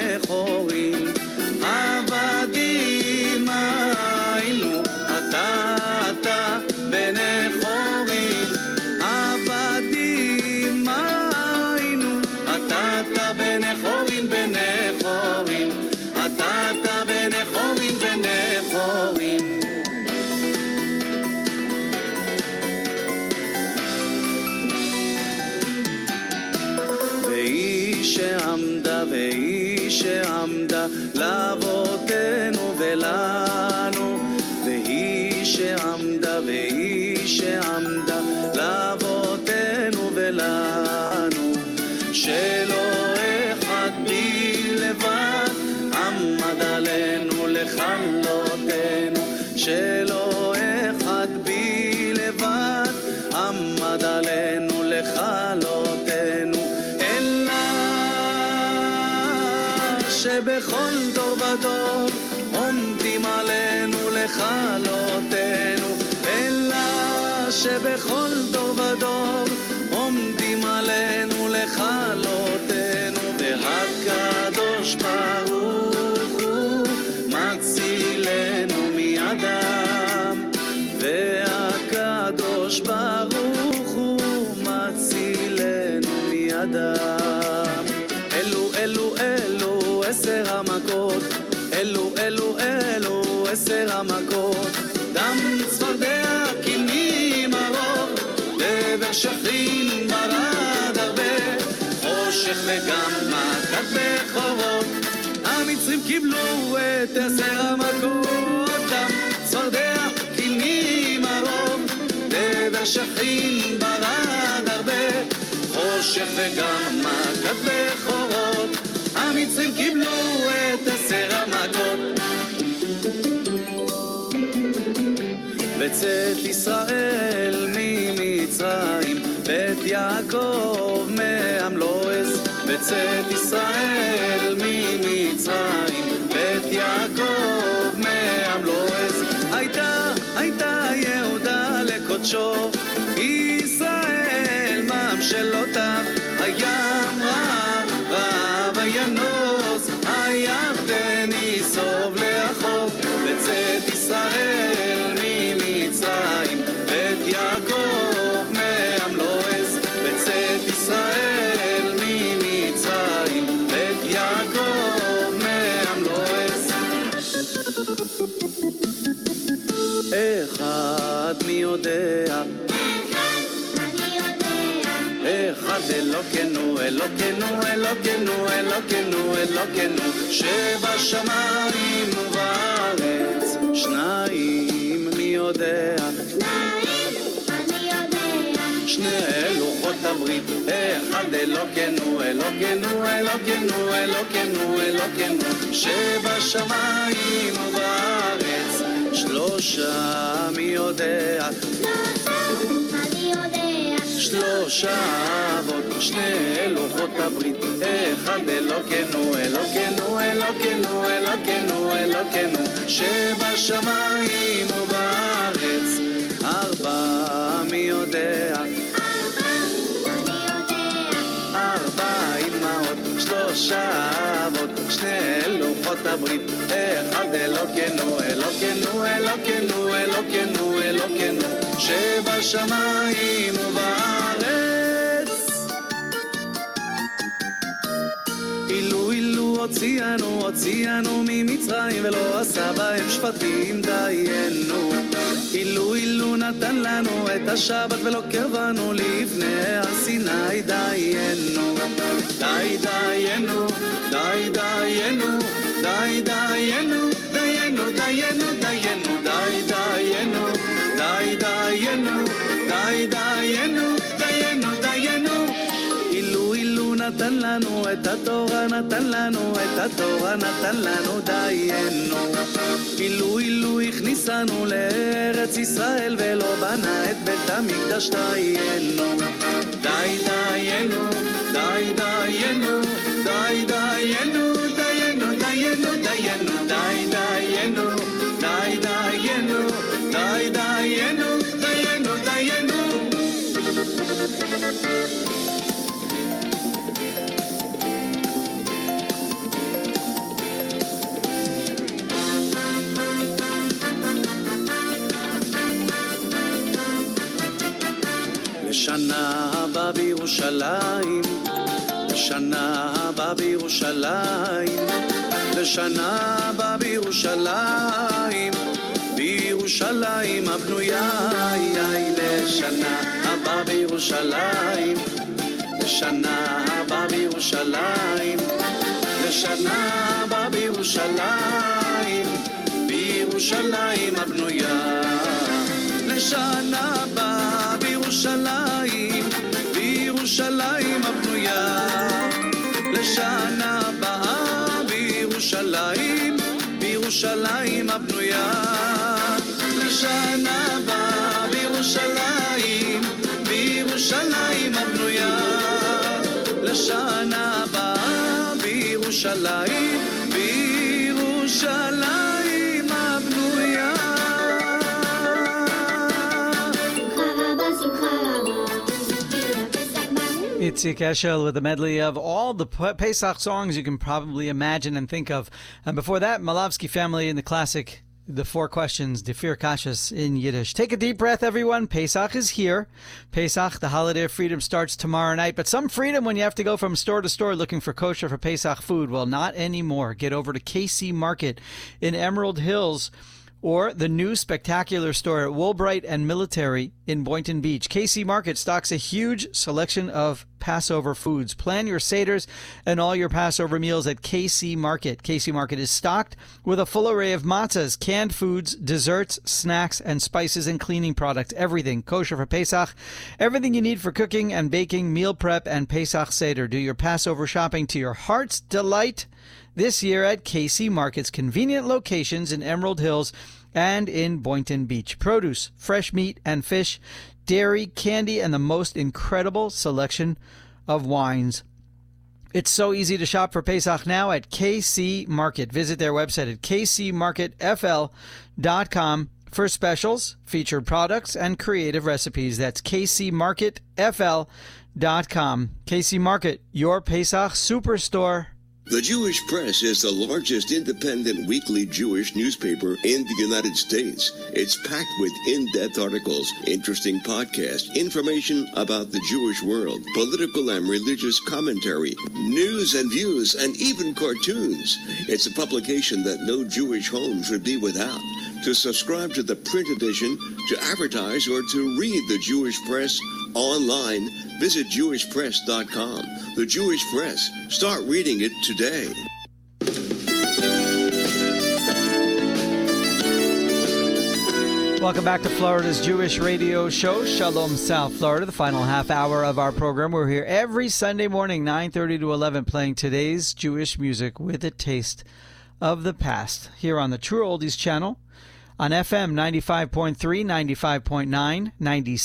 [SPEAKER 4] עבדים היינו, אתה בני חורים, עבדים היינו, אתה בני חורים, אתה בני חורים.
[SPEAKER 12] שעמדה לאבותינו ולנו, והיא שעמדה לאבותינו ולנו, שלא אחד בלבד עמד עלינו לכלותנו, שלא אחד בלבד עמד עלינו לכלותנו, אלא שבכל דור ודור עומדים עלינו לכלותנו, אלא שבכל דור ודור עומדים עלינו לכלותנו, והקדוש ברוך הוא מצילנו מידם, והקדוש ברוך הוא מצילנו מידם. אלו 10 המכות, אלו 10 המכות, דם צפרדע קינים ארוך, דבר שחרין ברד הרבה, חושך וגם מכת בכורות, המצרים קיבלו את 10 המכות, דם צפרדע קינים ארוך, דבר שחרין ברד הרבה, חושך וגם מכת בכורות, המצרים קיבלו את 10 המכות. בצאת ישראל ממצרים, בית יעקב מעמלועז, בצאת ישראל ממצרים, בית יעקב מעמלועז, הייתה יהודה לקודשו, ישראל ממשלותיו, הים רב הינוס, הירדן יסוב לאחור, בצאת ישראל ממצרים, בית יעקב מעמלועז, בצאת ישראל ממצרים, בית יעקב מעמלועז. אחד מי יודע, אחד אלוקינו, אלוקינו, אלוקינו, אלוקינו, אלוקינו, שבשמיים ובארץ, שניים מי יודע, שני לוחות הברית, אחד אלוקינו, אלוקינו, אלוקינו, אלוקינו, אלוקינו, שבשמיים ובארץ, שלושה מי יודע, שלושה אבות, שני לוחות הברית, אחד אלוקינו, אלוקינו, אלוקינו, אלוקינו, אלוקינו, שבשמיים ובארץ, 4 מי יודע, 4 אמהות, 3 אבות, שני לוחות הברית, אחד אלוקינו, אלוקינו, אלוקינו, אלוקינו, אלוקינו, שבשמיים ובארץ. אילו הוציאנו ממצרים, ולא עשה בהם שפטים דיינו, אילו נתן לנו את השבת, ולא קרבנו לפני הר סיני דיינו, דיינו, דיינו, דיינו, דיינו, דיינו, דיינו, דיינו, דיינו, דיינו, דיינו, דיינו. אילו נתן לנו את התורה, נתן לנו את התורה, נתן לנו דיינו, אילו הכניסנו לארץ ישראל, ולא בנה את בית המקדש דיינו, דיינו, דיינו, דיינו, דיינו, דיינו, דיינו, דיינו, דיינו, דיינו, דיינו, דיינו. לשנה הבאה בירושלים, לשנה הבאה בירושלים, לשנה הבאה בירושלים, בירושלים הבנויה, לשנה הבאה בירושלים, לשנה הבאה בירושלים, לשנה הבאה בירושלים. בירושלים, בירושלים הבנויה. לשנה הבאה בירושלים, בירושלים הבנויה. לשנה הבאה בירושלים, בירושלים הבנויה. לשנה הבאה בירושלים, בירושלים הבנויה. לשנה הבאה בירושלים, בירושלים הבנויה.
[SPEAKER 2] Itzik Eshel with a medley of all the Pesach songs you can probably imagine and think of. And before that, Malavsky Family in the classic The Four Questions, the Fir Kashas in Yiddish. Take a deep breath, everyone. Pesach is here. Pesach, the holiday of freedom, starts tomorrow night. But some freedom when you have to go from store to store looking for kosher for Pesach food. Well, not anymore. Get over to KC Market in Emerald Hills, or the new spectacular store at Woolbright and Military in Boynton Beach. KC Market stocks a huge selection of Passover foods. Plan your seders and all your Passover meals at KC Market. KC Market is stocked with a full array of matzahs, canned foods, desserts, snacks, and spices and cleaning products. Everything kosher for Pesach. Everything you need for cooking and baking, meal prep, and Pesach Seder. Do your Passover shopping to your heart's delight this year at KC Market's convenient locations in Emerald Hills and in Boynton Beach. Produce, fresh meat and fish, dairy, candy, and the most incredible selection of wines. It's so easy to shop for Pesach now at KC Market. Visit their website at kcmarketfl.com for specials, featured products, and creative recipes. That's kcmarketfl.com. KC Market, your Pesach superstore.
[SPEAKER 13] The Jewish Press is the largest independent weekly Jewish newspaper in the United States. It's packed with in-depth articles, interesting podcasts, information about the Jewish world, political and religious commentary, news and views, and even cartoons. It's a publication that no Jewish home should be without. To subscribe to the print edition, to advertise, or to read the Jewish Press online, visit jewishpress.com. The Jewish Press. Start reading it today.
[SPEAKER 2] Welcome back to Florida's Jewish radio show, Shalom South Florida, the final half hour of our program. We're here every Sunday morning, 9:30 to 11, playing today's Jewish music with a taste of the past. Here on the True Oldies channel, on FM 95.3, 95.9,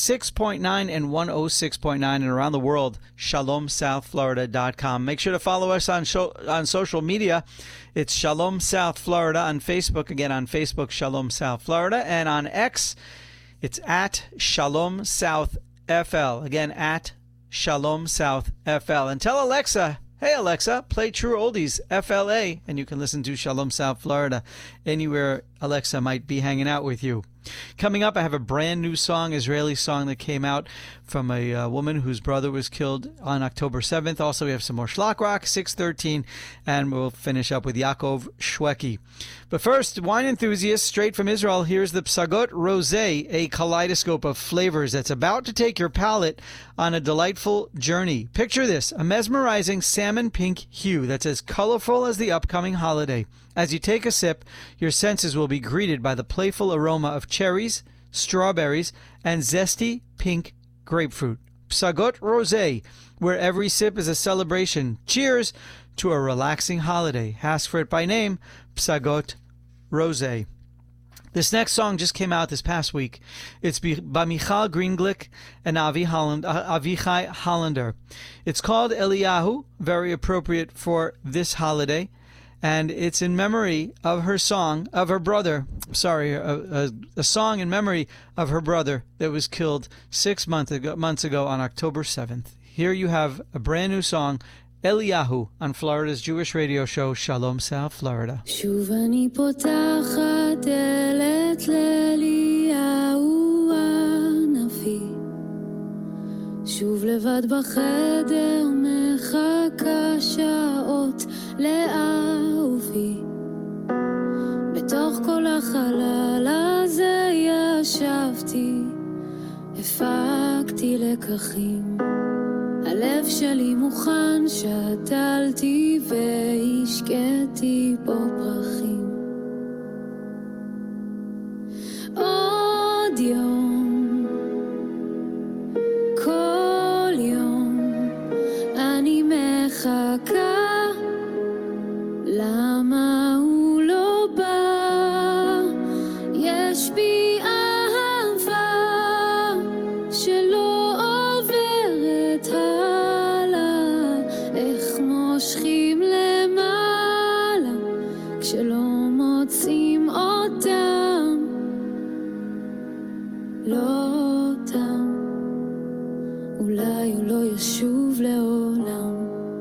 [SPEAKER 2] 96.9, and 106.9, and around the world, ShalomSouthFlorida.com. Make sure to follow us on social media. It's Shalom South Florida on Facebook. Again, on Facebook, Shalom South Florida. And on X, it's at Shalom South FL. Again, at Shalom South FL. And tell Alexa, hey Alexa, play True Oldies FLA, and you can listen to Shalom South Florida anywhere Alexa might be hanging out with you. Coming up, I have a brand new song, Israeli song that came out from a woman whose brother was killed on October 7th. Also, we have some more Shlock Rock, 613, and we'll finish up with Yaakov Shweki. But first, wine enthusiasts straight from Israel, here's the Psagot Rosé, a kaleidoscope of flavors that's about to take your palate on a delightful journey. Picture this, a mesmerizing salmon pink hue that's as colorful as the upcoming holiday. As you take a sip, your senses will be greeted by the playful aroma of cherries, strawberries, and zesty pink grapefruit. Psagot Rosé, where every sip is a celebration. Cheers to a relaxing holiday. Ask for it by name, Psagot Rosé. This next song just came out this past week. It's by Michal Greenglick and Avichai Hollander. It's called Eliyahu, very appropriate for this holiday. And it's in memory of her song, of her brother, a song in memory of her brother that was killed 6 months ago on October 7th. Here you have a brand new song, Eliyahu, on Florida's Jewish radio show, Shalom South Florida.
[SPEAKER 14] שוב אני פותחת דלת לאליהו הנביא, שוב לבד בחדר מחכה שעות לאהובי, בתוך כל החלל הזה ישבתי, הפקתי לקחים, הלב שלי מוכן, שתלתי והשקעתי בו פרחים. עוד יום, כל יום אני מחכה, למה הוא לא בא? יש בי אהבה שלא עוברת הלאה, איך מושכים למעלה כשלא מוצאים אותם, לא אותם. אולי הוא לא ישוב לעולם.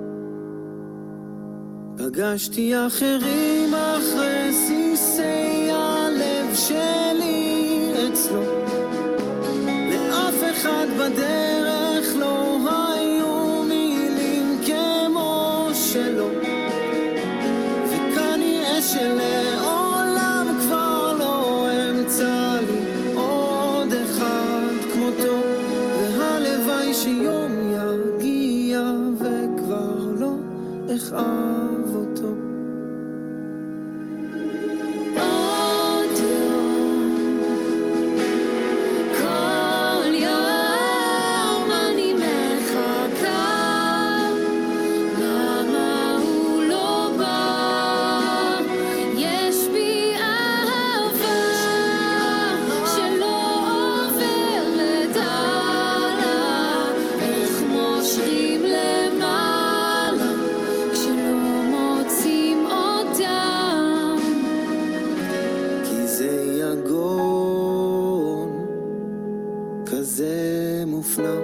[SPEAKER 12] פגשתי אחרים אחרי סיסי הלב שלי אצלו, לאף אחד בדרך לא היו מילים כמו שלו, וכנראה שלעולם כבר לא אמצא לי עוד אחד כמותו, והלוואי שיום יגיע וכבר לא אכאב אותו.
[SPEAKER 14] עוד יום, כל יום אני מחכה, למה הוא לא בא? יש בי אהבה שלא עוברת הלאה, איך מושכים למעלה כשלא מוצאים אותם.
[SPEAKER 12] כי זה יגון כזה מופנם,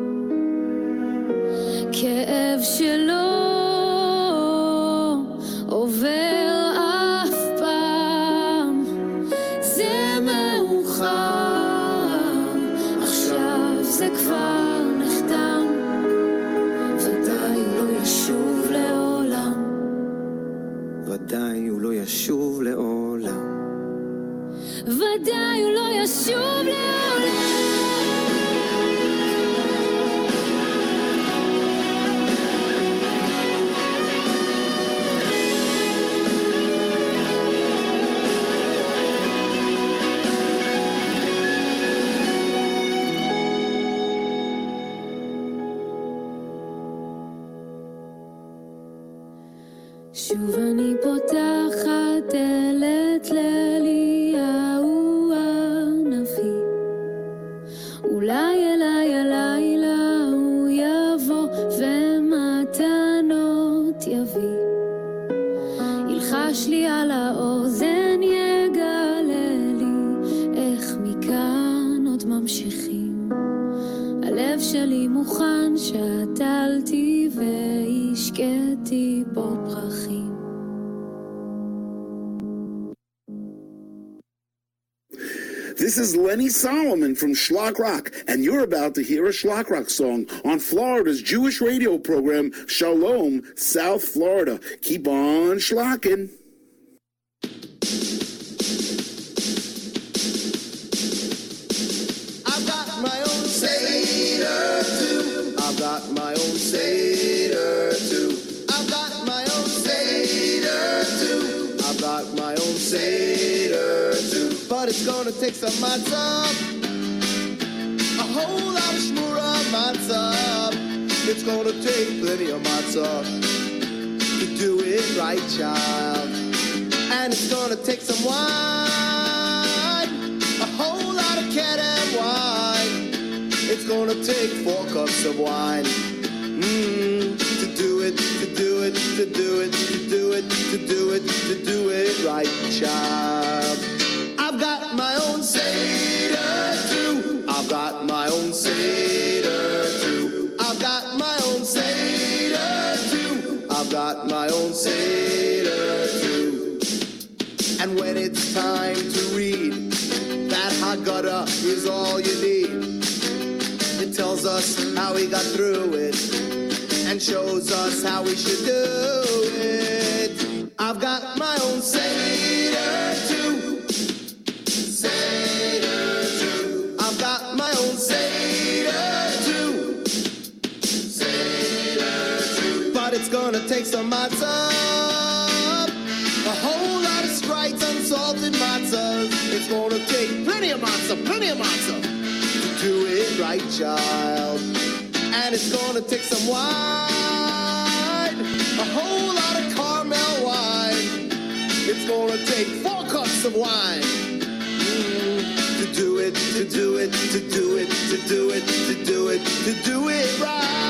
[SPEAKER 14] כאב שלא עובר אף פעם, זה מאוחר, עכשיו זה כבר נחתם, ודאי הוא לא ישוב לעולם,
[SPEAKER 12] ודאי הוא לא ישוב לעולם.
[SPEAKER 14] ודאי הוא לא ישוב לעולם. שוב אני פותחת דלת לאליהו הנביא, אולי אליי הלילה הוא יבוא ומתנות יביא, ילחש לי על האוזן יגלה לי איך מכאן עוד ממשיכים, הלב שלי מוכן, שתלתי והשקעתי בו פרחים.
[SPEAKER 15] This is Lenny Solomon from Schlock Rock, and you're about to hear a Schlock Rock song on Florida's Jewish radio program, Shalom, South Florida. Keep on schlocking.
[SPEAKER 12] I've got my own Seder too. I've got my own Seder too. I've got my own Seder too. I've got my own Seder too. But it's gonna take some matzah, a whole lot of shmura matzah. It's gonna take plenty of matzah to do it right, child. And it's gonna take some wine, a whole lot of Can-Am wine. It's gonna take 4 cups of wine to do it, to do it, to do it, to do it, to do it, to do it right, child. I've got my own Seder too. I've got my own Seder too. I've got my own Seder too. I've got my own Seder too. And when it's time to read, that Haggadah is all you need. It tells us how we got through it and shows us how we should do it. I've got my own Seder too. Seder too. I've got my own Seder too. Seder.
[SPEAKER 4] gonna take some matzah, a whole lot of sprites, unsalted matzahs. It's gonna take plenty of matzah to do it right, child. And it's gonna take some wine, a whole lot of caramel wine. It's gonna take 4 cups of wine to do it, to do it, to do it, to do it, to do it, to do it right.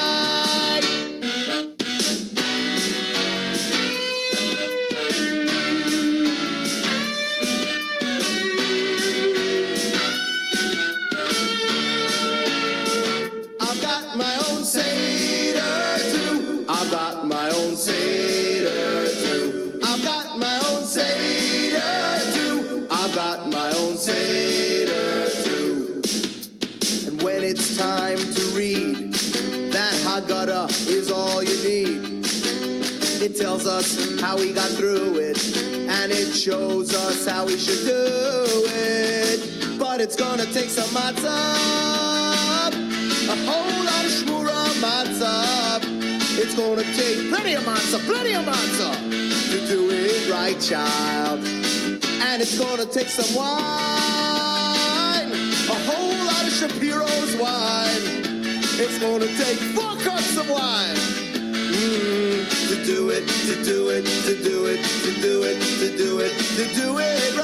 [SPEAKER 4] I've got my own Seder too. I've got my own Seder too. I've got my own Seder too. I've got my own Seder too. And when it's time to read, that Haggadah is all you need. It tells us how we got through it, and it shows us how we should do it. But it's gonna take some matzah, a whole lot of shmura matzah. It's gonna take plenty of matzah to do it right, child. And it's gonna take some wine, a whole lot of Shapiro's wine. It's gonna take 4 cups of wine to do it, to do it, to do it, to do it, to do it, to do it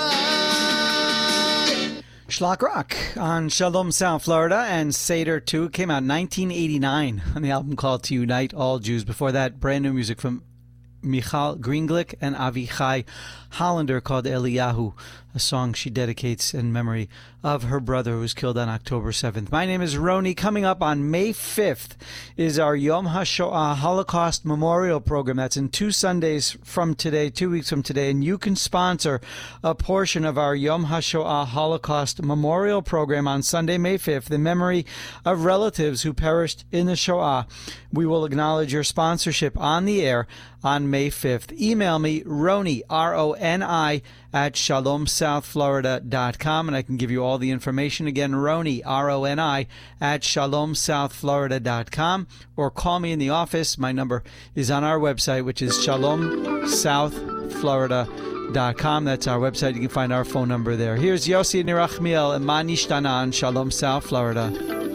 [SPEAKER 4] right.
[SPEAKER 2] Shlock Rock on Shalom South Florida, and Seder 2 came out in 1989 on the album called To Unite All Jews. Before that, brand new music from Michal Greenglick and Avichai Hollander called Eliyahu, a song she dedicates in memory of her brother who was killed on October 7th. My name is Roni. Coming up on May 5th is our Yom HaShoah Holocaust Memorial Program. That's in 2 Sundays from today, 2 weeks from today, and you can sponsor a portion of our Yom HaShoah Holocaust Memorial Program on Sunday, May 5th, in memory of relatives who perished in the Shoah. We will acknowledge your sponsorship on the air on May 5th. Email me, Roni, R-O-N-I, at shalomsouthflorida.com, and I can give you all the information. Again, Roni, R-O-N-I, at shalomsouthflorida.com, or call me in the office. My number is on our website, which is shalomsouthflorida.com. That's our website. You can find our phone number there. Here's Yossi Nirachmiel and Ma Nishtana on Shalom South Florida.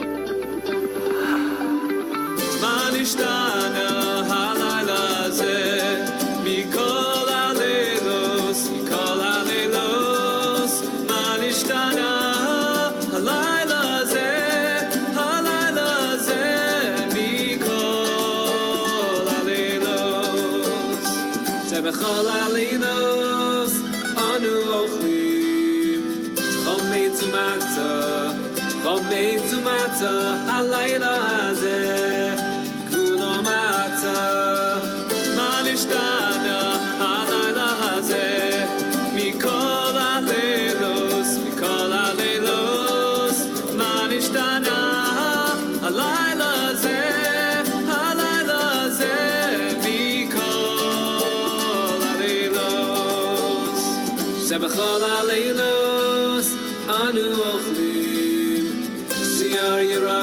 [SPEAKER 3] Ma nishtana halayla zeh mikol halelos, mikol halelos. Ma nishtana halayla zeh mikol halelos. Shebechol halelos anu ochlim chomei zu matzah halayla zeh. B'chol haleilos anu ochlim siyar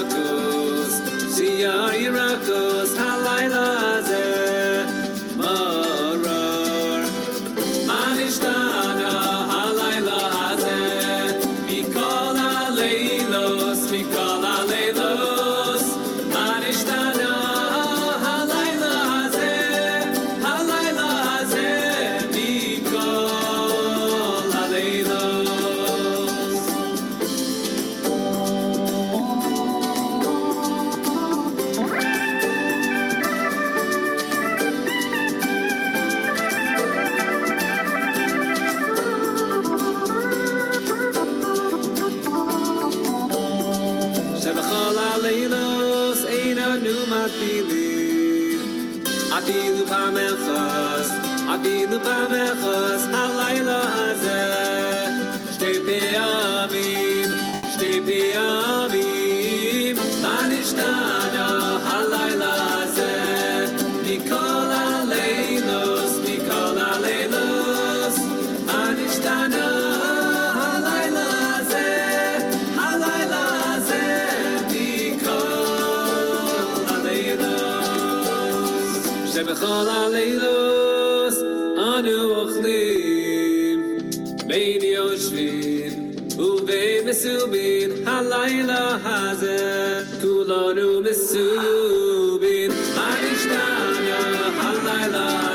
[SPEAKER 3] yirakos halayla zeh marar ma nishtana halayla zeh mikol haleilos ma nishtana halayla zeh Afilu b'mechas halayla hazeh shtei piyamim ma nishtana halayla hazeh mikol haleilos ma nishtana halayla hazeh mikol haleilos.
[SPEAKER 16] Kol aleilos anu ochlim bein yoshvin uvein mesubin halayla hazeh kulanu mesubin hanishtana halayla